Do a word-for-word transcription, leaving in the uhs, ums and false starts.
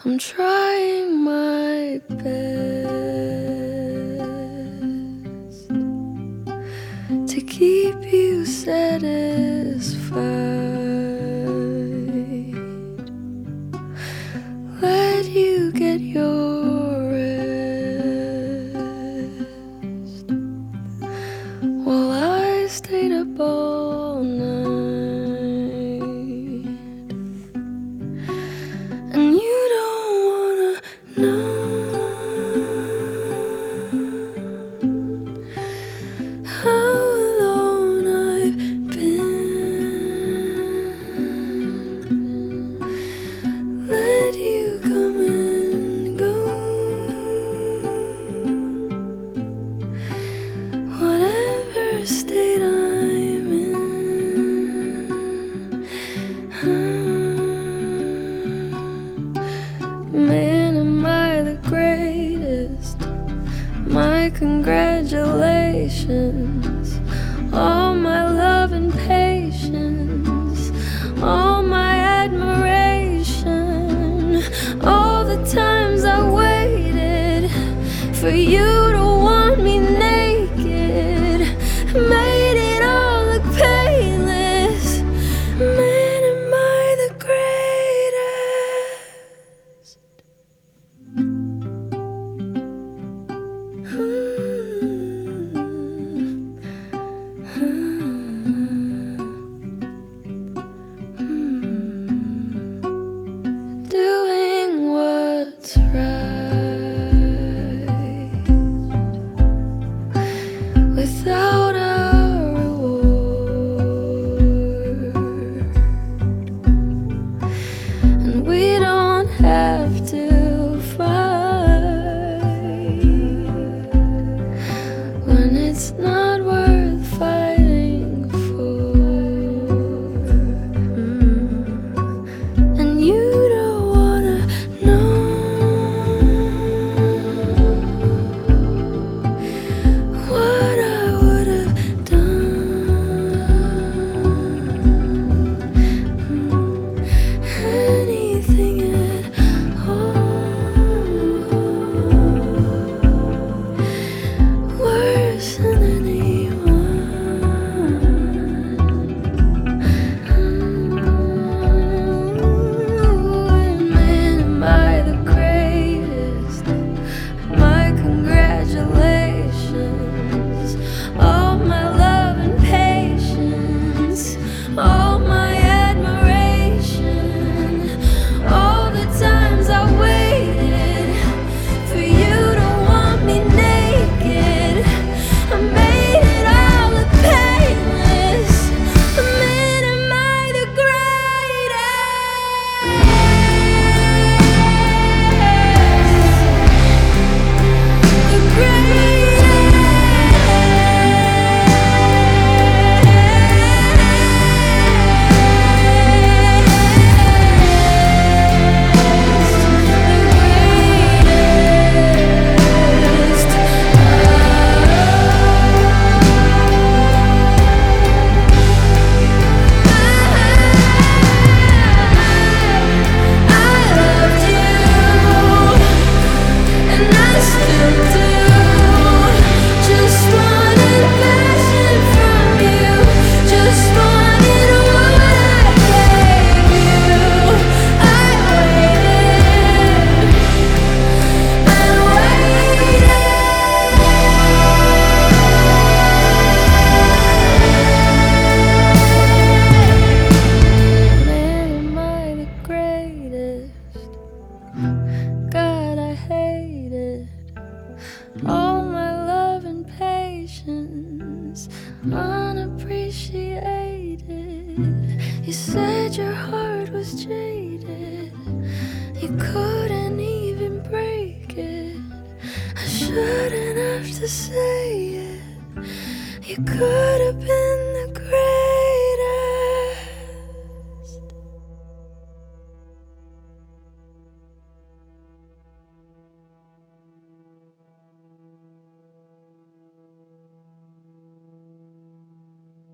I'm trying my best to keep you satisfied. Let you get your rest while I stayed up all night. And you don't wanna know how alone I've been. Let you come and go, whatever state I'm in. Man, am I the greatest? My congratulations. All my love and patience, all my admiration, all the times I waited for you to want me naked, made it all look painless. Man, am I the greatest? Doing what's right without a reward, and we don't have to fight when it's not worth fighting for. Mm. And you don't wanna know what I would have done. Mm. Anything at all, worse than anyone. Man, am I the greatest? My congratulations. All my love and patience, all my admiration, all the times I waited for you to want me naked, I made it all look painless. Man, am I the greatest? The God, I hate it. All my love and patience unappreciated. You said your heart was jaded, you couldn't even break it. I shouldn't have to say it, you could